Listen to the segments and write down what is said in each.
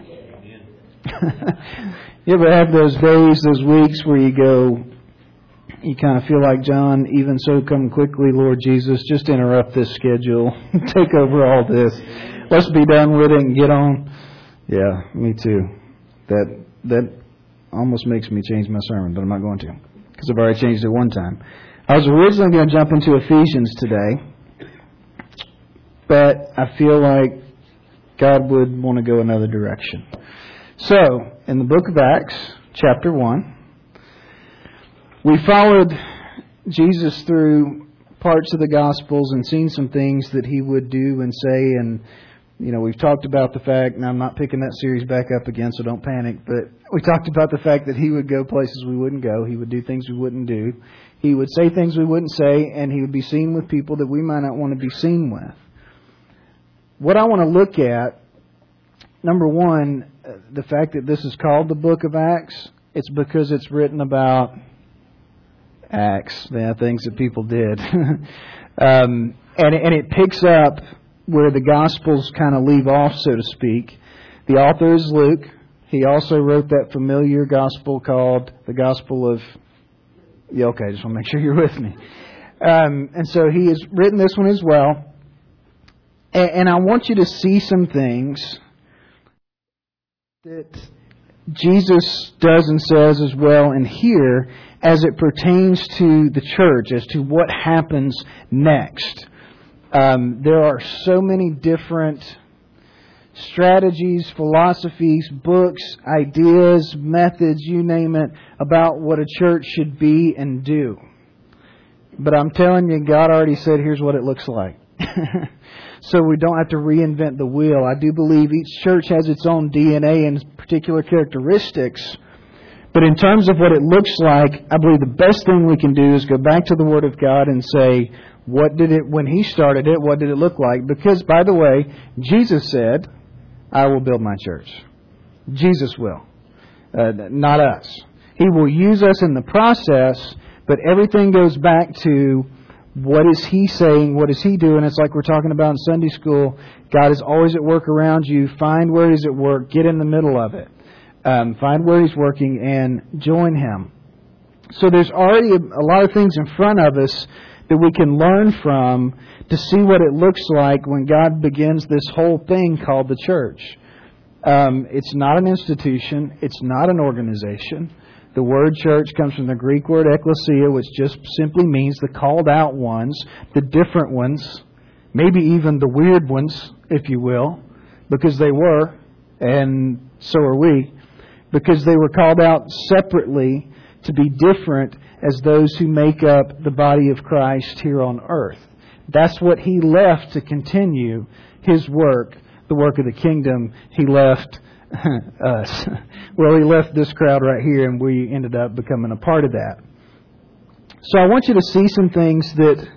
You ever have those days, those weeks where you kind of feel like John, even so come quickly, Lord Jesus, just interrupt this schedule, take over all this. Let's be done with it and get on. Yeah, me too. That almost makes me change my sermon, but I'm not going to, because I've already changed it one time. I was originally going to jump into Ephesians today, but I feel like God would want to go another direction. So, in the book of Acts, chapter 1, we followed Jesus through parts of the Gospels and seen some things that He would do and say. And, we've talked about the fact, and I'm not picking that series back up again, so don't panic, but we talked about the fact that He would go places we wouldn't go. He would do things we wouldn't do. He would say things we wouldn't say, and He would be seen with people that we might not want to be seen with. What I want to look at, number one, the fact that this is called the book of Acts, it's because it's written about Acts, things that people did. And it picks up where the Gospels kind of leave off, so to speak. The author is Luke. He also wrote that familiar Gospel called the Gospel of... Yeah, okay, I just want to make sure you're with me. And so he has written this one as well. And I want you to see some things that Jesus does and says as well in here as it pertains to the church, as to what happens next. There are so many different strategies, philosophies, books, ideas, methods, you name it, about what a church should be and do. But I'm telling you, God already said, here's what it looks like. So we don't have to reinvent the wheel. I do believe each church has its own DNA and particular characteristics. But in terms of what it looks like, I believe the best thing we can do is go back to the Word of God and say, when He started it, what did it look like? Because, by the way, Jesus said, I will build my church. Jesus will. Not us. He will use us in the process, but everything goes back to what is He saying? What is He doing? It's like we're talking about in Sunday school. God is always at work around you. Find where He's at work. Get in the middle of it. Find where He's working and join Him. So there's already a lot of things in front of us that we can learn from to see what it looks like when God begins this whole thing called the church. It's not an institution. It's not an organization. The word church comes from the Greek word ekklesia, which just simply means the called out ones, the different ones, maybe even the weird ones, if you will, because they were, and so are we, because they were called out separately to be different as those who make up the body of Christ here on earth. That's what He left to continue His work, the work of the kingdom. He left us. Well, He left this crowd right here, and we ended up becoming a part of that. So I want you to see some things that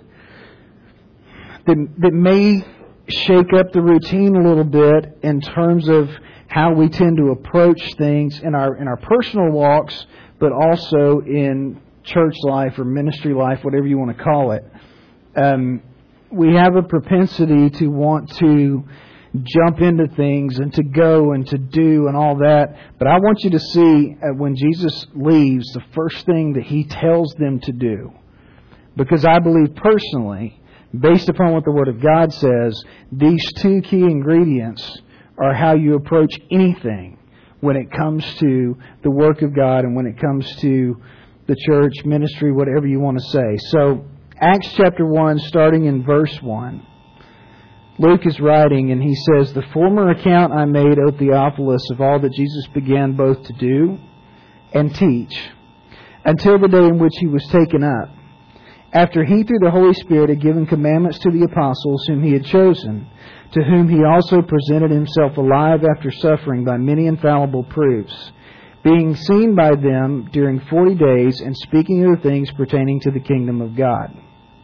may shake up the routine a little bit in terms of how we tend to approach things in our personal walks, but also in church life or ministry life, whatever you want to call it. We have a propensity to want to jump into things and to go and to do and all that. But I want you to see when Jesus leaves, the first thing that He tells them to do. Because I believe personally, based upon what the Word of God says, these two key ingredients are how you approach anything when it comes to the work of God and when it comes to the church, ministry, whatever you want to say. So, Acts chapter 1, starting in verse 1. Luke is writing, and he says, "The former account I made, O Theophilus, of all that Jesus began both to do and teach, until the day in which He was taken up, after He through the Holy Spirit had given commandments to the apostles whom He had chosen, to whom He also presented Himself alive after suffering by many infallible proofs, being seen by them during 40 days, and speaking of the things pertaining to the kingdom of God."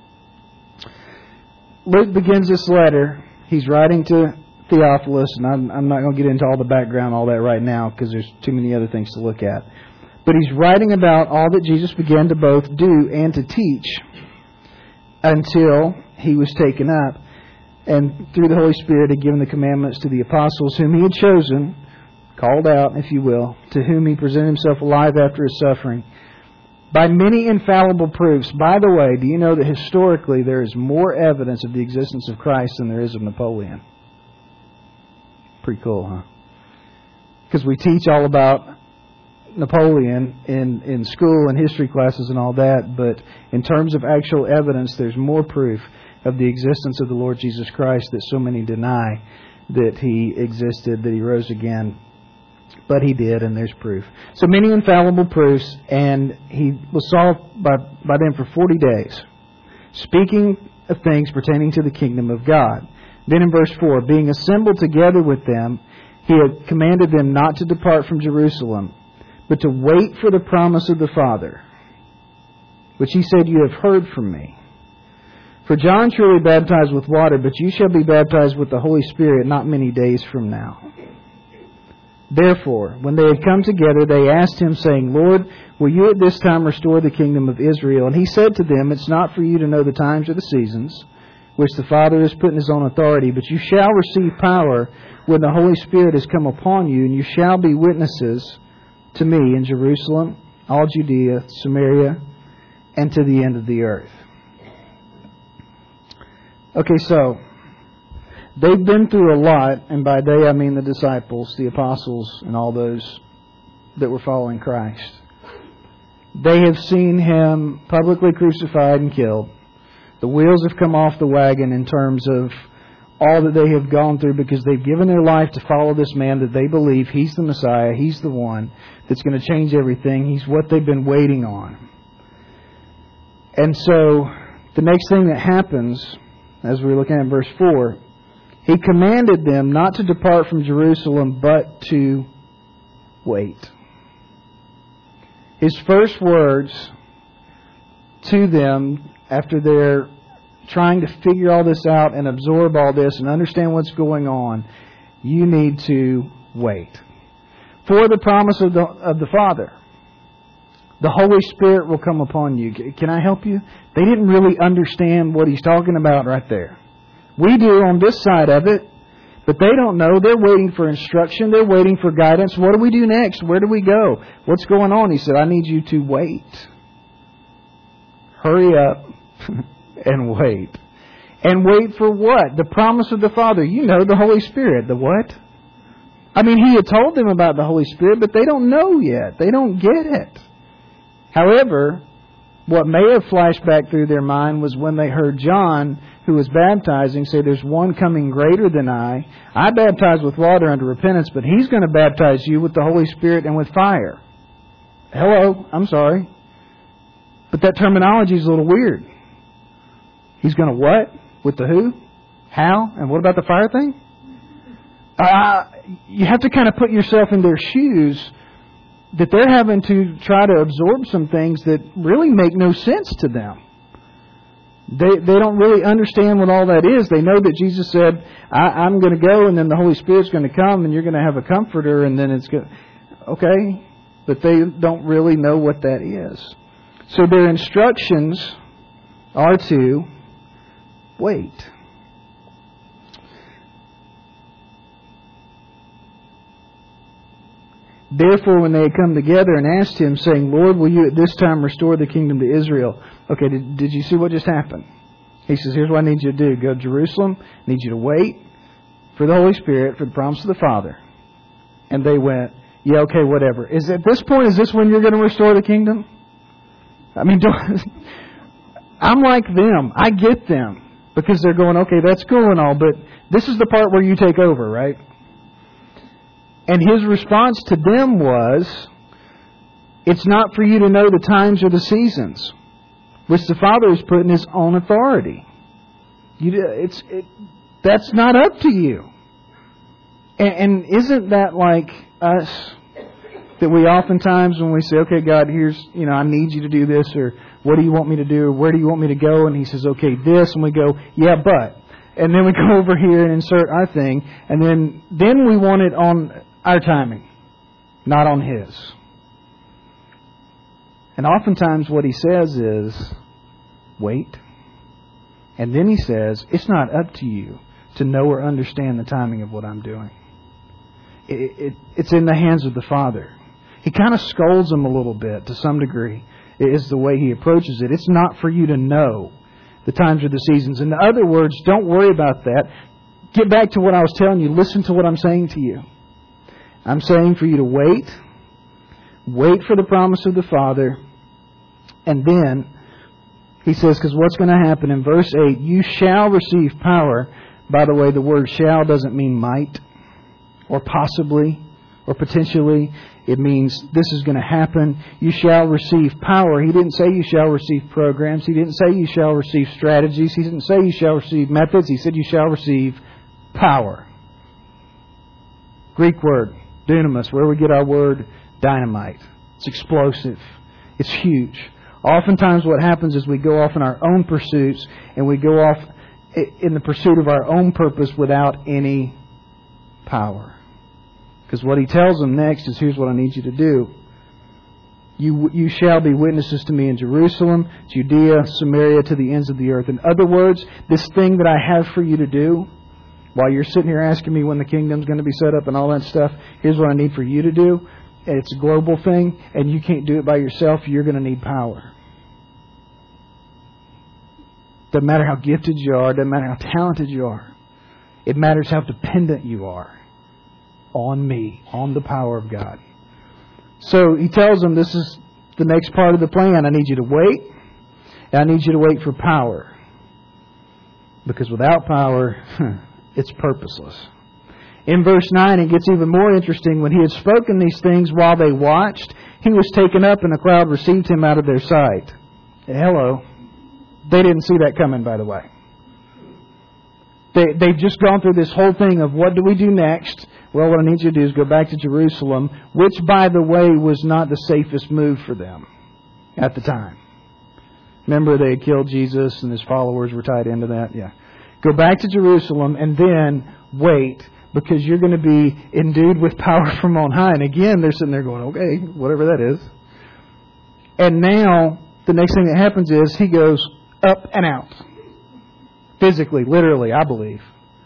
Luke begins this letter. He's writing to Theophilus, and I'm not going to get into all the background, all that right now, because there's too many other things to look at. But he's writing about all that Jesus began to both do and to teach until He was taken up, and through the Holy Spirit had given the commandments to the apostles whom He had chosen, called out, if you will, to whom He presented Himself alive after His suffering, by many infallible proofs. By the way, do you know that historically there is more evidence of the existence of Christ than there is of Napoleon? Pretty cool, huh? Because we teach all about Napoleon in school and history classes and all that, but in terms of actual evidence, there's more proof of the existence of the Lord Jesus Christ that so many deny that He existed, that He rose again. But He did, and there's proof. So many infallible proofs, and He was saw by them for 40 days, speaking of things pertaining to the kingdom of God. Then in verse 4, being assembled together with them, He had commanded them not to depart from Jerusalem, but to wait for the promise of the Father, which He said, you have heard from me. For John truly baptized with water, but you shall be baptized with the Holy Spirit not many days from now. Therefore, when they had come together, they asked Him, saying, Lord, will you at this time restore the kingdom of Israel? And He said to them, it's not for you to know the times or the seasons, which the Father has put in His own authority, but you shall receive power when the Holy Spirit has come upon you, and you shall be witnesses to me in Jerusalem, all Judea, Samaria, and to the end of the earth. Okay, so they've been through a lot, and by they I mean the disciples, the apostles, and all those that were following Christ. They have seen Him publicly crucified and killed. The wheels have come off the wagon in terms of all that they have gone through, because they've given their life to follow this man that they believe He's the Messiah, He's the one that's going to change everything. He's what they've been waiting on. And so the next thing that happens, as we're looking at verse 4, He commanded them not to depart from Jerusalem, but to wait. His first words to them, after they're trying to figure all this out and absorb all this and understand what's going on, you need to wait for the promise of the Father. The Holy Spirit will come upon you. Can I help you? They didn't really understand what He's talking about right there. We do on this side of it, but they don't know. They're waiting for instruction. They're waiting for guidance. What do we do next? Where do we go? What's going on? He said, I need you to wait. Hurry up and wait. And wait for what? The promise of the Father. You know, the Holy Spirit. The what? I mean, He had told them about the Holy Spirit, but they don't know yet. They don't get it. However, what may have flashed back through their mind was when they heard John, who was baptizing, say, there's one coming greater than I. I baptize with water unto repentance, but He's going to baptize you with the Holy Spirit and with fire. Hello, I'm sorry. But that terminology is a little weird. He's going to what? With the who? How? And what about the fire thing? You have to kind of put yourself in their shoes, that they're having to try to absorb some things that really make no sense to them. They don't really understand what all that is. They know that Jesus said, I'm going to go, and then the Holy Spirit's going to come, and you're going to have a comforter, and then it's going to... Okay, but they don't really know what that is. So their instructions are to wait. Therefore, when they had come together and asked Him, saying, Lord, will you at this time restore the kingdom to Israel? Okay, did you see what just happened? He says, here's what I need you to do. Go to Jerusalem. I need you to wait for the Holy Spirit, for the promise of the Father. And they went, yeah, okay, whatever. At this point, is this when you're going to restore the kingdom? I mean, I'm like them. I get them. Because they're going, okay, that's cool and all, but this is the part where you take over, right? And His response to them was, it's not for you to know the times or the seasons, which the Father has put in His own authority. That's not up to you. And isn't that like us? That we oftentimes, when we say, okay, God, here's, I need you to do this, or what do you want me to do, or where do you want me to go? And He says, okay, this, and we go, yeah, but. And then we go over here and insert our thing, and then we want it on our timing, not on His. And oftentimes what He says is, wait. And then He says, it's not up to you to know or understand the timing of what I'm doing. it's in the hands of the Father. He kind of scolds them a little bit to some degree, is the way he approaches it. It's not for you to know the times or the seasons. In other words, don't worry about that. Get back to what I was telling you. Listen to what I'm saying to you. I'm saying for you to wait. Wait for the promise of the Father. And then, he says, because what's going to happen in verse 8, you shall receive power. By the way, the word shall doesn't mean might or possibly or potentially. It means this is going to happen. You shall receive power. He didn't say you shall receive programs. He didn't say you shall receive strategies. He didn't say you shall receive methods. He said you shall receive power. Greek word, dunamis, where we get our word dynamite. It's explosive. It's huge. Oftentimes what happens is we go off in our own pursuits and we go off in the pursuit of our own purpose without any power. Because what he tells them next is, here's what I need you to do. You shall be witnesses to me in Jerusalem, Judea, Samaria, to the ends of the earth. In other words, this thing that I have for you to do, while you're sitting here asking me when the kingdom's going to be set up and all that stuff, here's what I need for you to do. And it's a global thing, and you can't do it by yourself. You're going to need power. Doesn't matter how gifted you are. Doesn't matter how talented you are. It matters how dependent you are on me, on the power of God. So he tells them this is the next part of the plan. I need you to wait. And I need you to wait for power. Because without power, it's purposeless. In verse 9, it gets even more interesting. When he had spoken these things while they watched, he was taken up and the crowd received him out of their sight. Hello. They didn't see that coming, by the way. They've just gone through this whole thing of what do we do next? Well, what I need you to do is go back to Jerusalem, which, by the way, was not the safest move for them at the time. Remember, they had killed Jesus and his followers were tied into that? Yeah. Go back to Jerusalem and then wait, because you're going to be endued with power from on high. And again, they're sitting there going, okay, whatever that is. And now, the next thing that happens is he goes up and out. Physically, literally, I believe.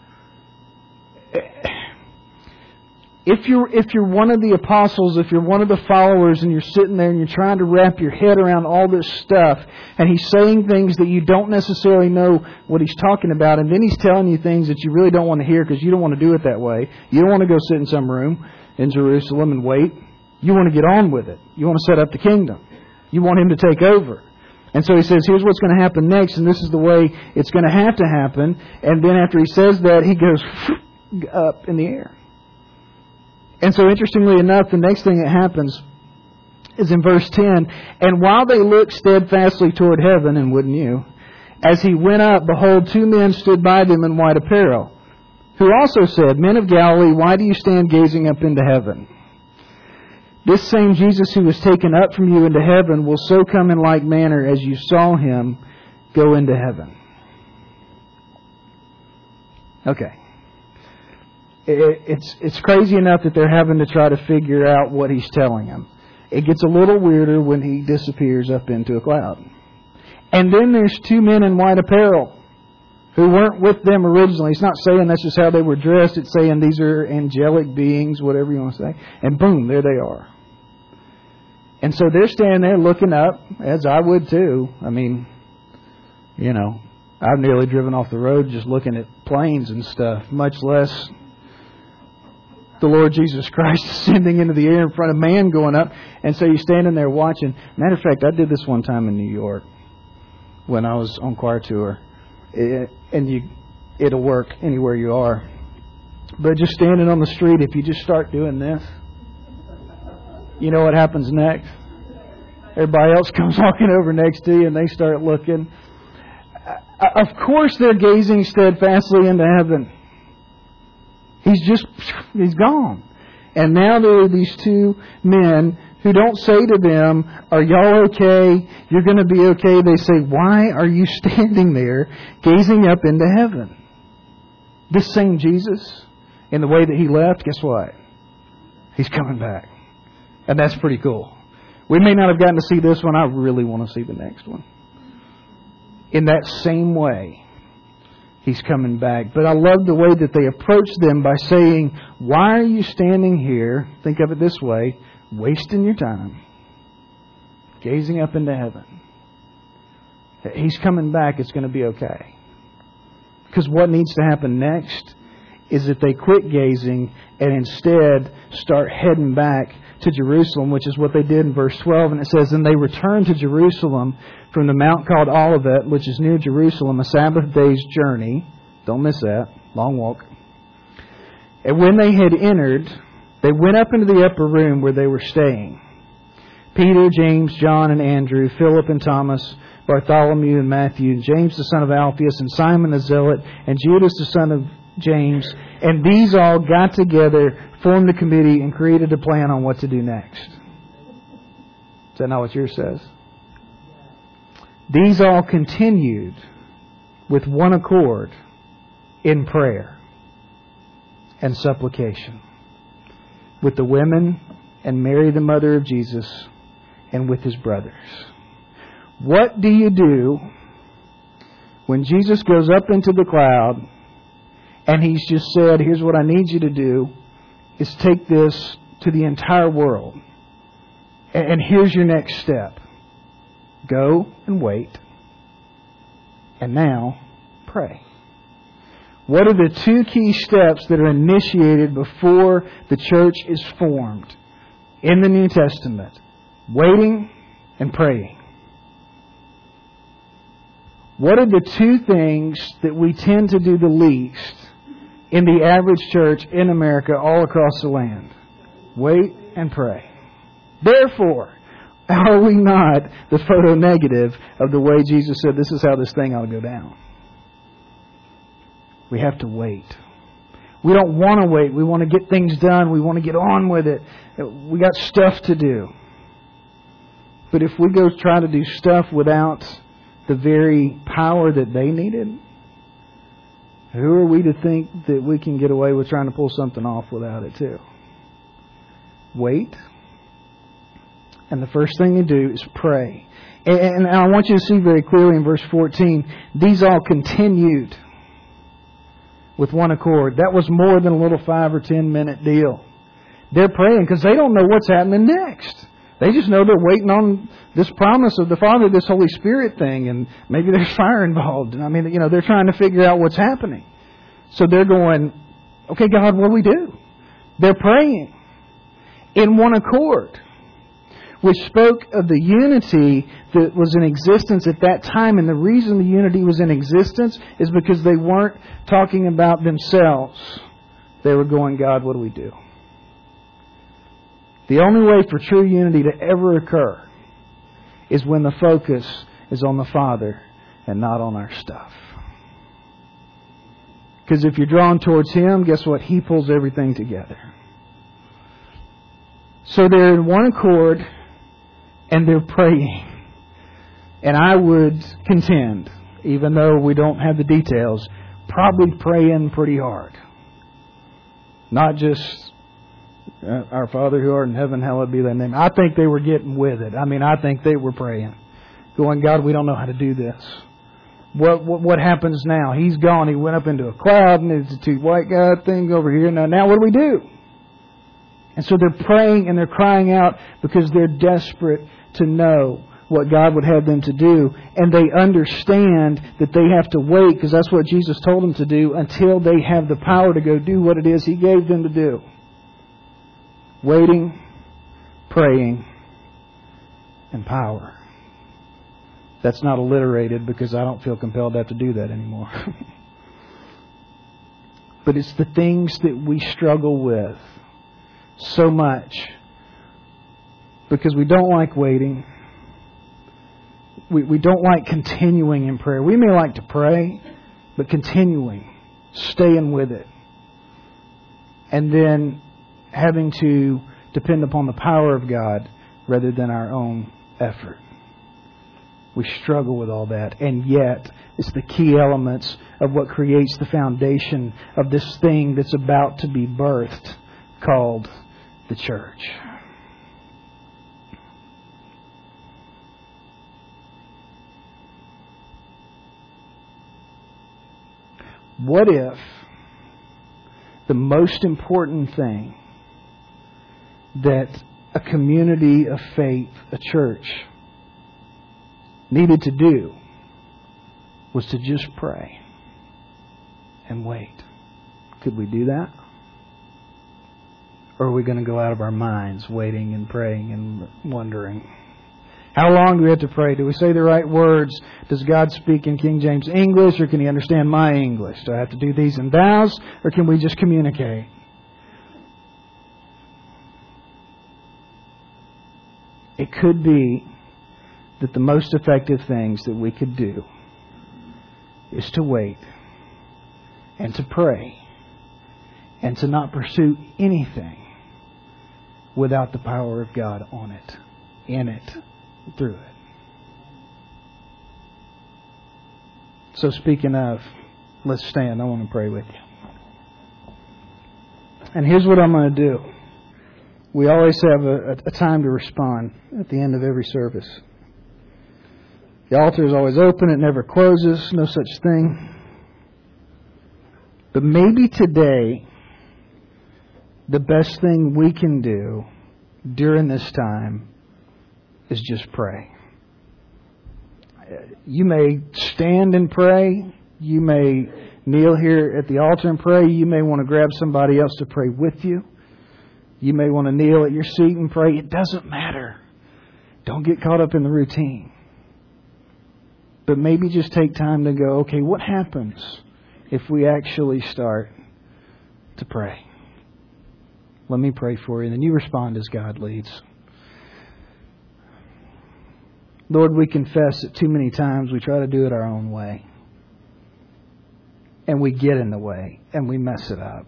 If you're one of the apostles, if you're one of the followers and you're sitting there and you're trying to wrap your head around all this stuff and he's saying things that you don't necessarily know what he's talking about, and then he's telling you things that you really don't want to hear because you don't want to do it that way. You don't want to go sit in some room in Jerusalem and wait. You want to get on with it. You want to set up the kingdom. You want him to take over. And so he says, here's what's going to happen next, and this is the way it's going to happen. And then after he says that, he goes up in the air. And so interestingly enough, the next thing that happens is in verse 10. And while they looked steadfastly toward heaven, and wouldn't you, as he went up, behold, 2 men stood by them in white apparel, who also said, Men of Galilee, why do you stand gazing up into heaven? This same Jesus who was taken up from you into heaven will so come in like manner as you saw him go into heaven. Okay. It's crazy enough that they're having to try to figure out what he's telling them. It gets a little weirder when he disappears up into a cloud. And then there's 2 men in white apparel who weren't with them originally. It's not saying that's just how they were dressed. It's saying these are angelic beings, whatever you want to say. And boom, there they are. And so they're standing there looking up, as I would too. I mean, you know, I've nearly driven off the road just looking at planes and stuff, much less the Lord Jesus Christ ascending into the air in front of man going up. And so you're standing there watching. Matter of fact, I did this one time in New York when I was on choir tour. It'll work anywhere you are. But just standing on the street, if you just start doing this, you know what happens next? Everybody else comes walking over next to you and they start looking. Of course they're gazing steadfastly into heaven. He's gone. And now there are these 2 men who don't say to them, are y'all okay? You're going to be okay. They say, why are you standing there gazing up into heaven? This same Jesus, in the way that he left, guess what? He's coming back. And that's pretty cool. We may not have gotten to see this one. I really want to see the next one. In that same way, He's coming back. But I love the way that they approach them by saying, why are you standing here, think of it this way, wasting your time, gazing up into heaven? He's coming back. It's going to be okay. Because what needs to happen next is that they quit gazing and instead start heading back to Jerusalem, which is what they did in verse 12. And it says, and they returned to Jerusalem from the mount called Olivet, which is near Jerusalem, a Sabbath day's journey. Don't miss that. Long walk. And when they had entered, they went up into the upper room where they were staying. Peter, James, John, and Andrew, Philip and Thomas, Bartholomew and Matthew, and James the son of Alphaeus, and Simon the Zealot, and Judas the son of James. And these all got together, formed a committee, and created a plan on what to do next. Is that not what yours says? These all continued with one accord in prayer and supplication with the women and Mary the mother of Jesus and with his brothers. What do you do when Jesus goes up into the cloud and He's just said, here's what I need you to do, is take this to the entire world. And here's your next step. Go and wait. And now, pray. What are the two key steps that are initiated before the church is formed in the New Testament? Waiting and praying. What are the two things that we tend to do the least in the average church in America all across the land? Wait and pray. Therefore, are we not the photo negative of the way Jesus said this is how this thing ought to go down? We have to wait. We don't want to wait. We want to get things done. We want to get on with it. We got stuff to do. But if we go try to do stuff without the very power that they needed, who are we to think that we can get away with trying to pull something off without it too? Wait. And the first thing you do is pray. And I want you to see very clearly in verse 14, these all continued with one accord. That was more than a little 5 or 10 minute deal. They're praying because they don't know what's happening next. They just know they're waiting on this promise of the Father, this Holy Spirit thing, and maybe there's fire involved. And I mean, they're trying to figure out what's happening. So they're going, okay, God, what do we do? They're praying in one accord, which spoke of the unity that was in existence at that time. And the reason the unity was in existence is because they weren't talking about themselves. They were going, God, what do we do? The only way for true unity to ever occur is when the focus is on the Father and not on our stuff. Because if you're drawn towards Him, guess what? He pulls everything together. So they're in one accord and they're praying. And I would contend, even though we don't have the details, probably praying pretty hard. Not just, our Father who art in heaven, hallowed be thy name. I think they were getting with it. I think they were praying. Going, God, we don't know how to do this. What happens now? He's gone. He went up into a cloud and there's the two white guy thing over here. Now what do we do? And so they're praying and they're crying out because they're desperate to know what God would have them to do. And they understand that they have to wait, because that's what Jesus told them to do, until they have the power to go do what it is He gave them to do. Waiting, praying, and power. That's not alliterated because I don't feel compelled to have to do that anymore. But it's the things that we struggle with so much because we don't like waiting. We don't like continuing in prayer. We may like to pray, but continuing, staying with it. And then having to depend upon the power of God rather than our own effort. We struggle with all that. And yet, it's the key elements of what creates the foundation of this thing that's about to be birthed called the church. What if the most important thing that a community of faith, a church, needed to do was to just pray and wait? Could we do that? Or are we going to go out of our minds waiting and praying and wondering? How long do we have to pray? Do we say the right words? Does God speak in King James English, or can He understand my English? Do I have to do these and thous, or can we just communicate? It could be that the most effective things that we could do is to wait and to pray and to not pursue anything without the power of God on it, in it, through it. So speaking of, let's stand. I want to pray with you. And here's what I'm going to do. We always have a time to respond at the end of every service. The altar is always open. It never closes. No such thing. But maybe today, the best thing we can do during this time is just pray. You may stand and pray. You may kneel here at the altar and pray. You may want to grab somebody else to pray with you. You may want to kneel at your seat and pray. It doesn't matter. Don't get caught up in the routine. But maybe just take time to go, okay, what happens if we actually start to pray? Let me pray for you, and then you respond as God leads. Lord, we confess that too many times we try to do it our own way. And we get in the way, and we mess it up.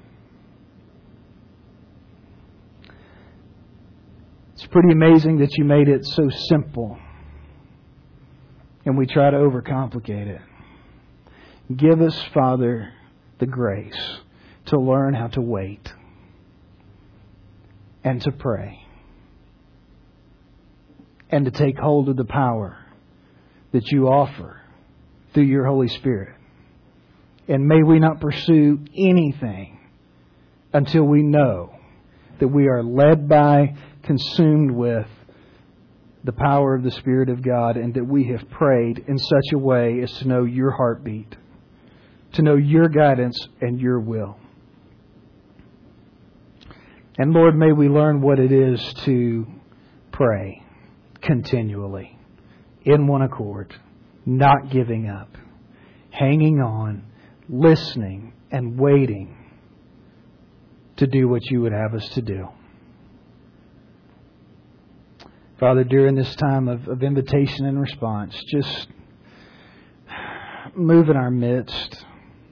It's pretty amazing that you made it so simple. And we try to overcomplicate it. Give us, Father, the grace to learn how to wait and to pray and to take hold of the power that you offer through your Holy Spirit. And may we not pursue anything until we know that we are led by, consumed with the power of the Spirit of God, and that we have prayed in such a way as to know your heartbeat, to know your guidance and your will. And Lord, may we learn what it is to pray continually, in one accord, not giving up, hanging on, listening, and waiting to do what you would have us to do. Father, during this time of invitation and response, just move in our midst.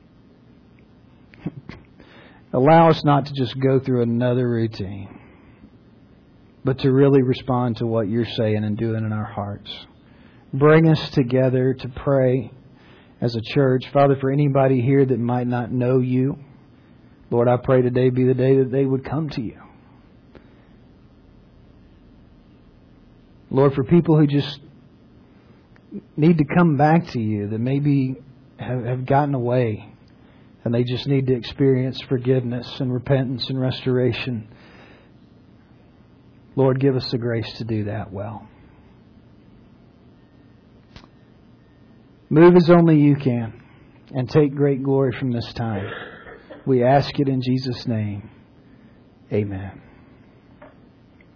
Allow us not to just go through another routine, but to really respond to what you're saying and doing in our hearts. Bring us together to pray as a church. Father, for anybody here that might not know you, Lord, I pray today be the day that they would come to you. Lord, for people who just need to come back to you, that maybe have gotten away, and they just need to experience forgiveness and repentance and restoration. Lord, give us the grace to do that well. Move as only you can and take great glory from this time. We ask it in Jesus' name. Amen.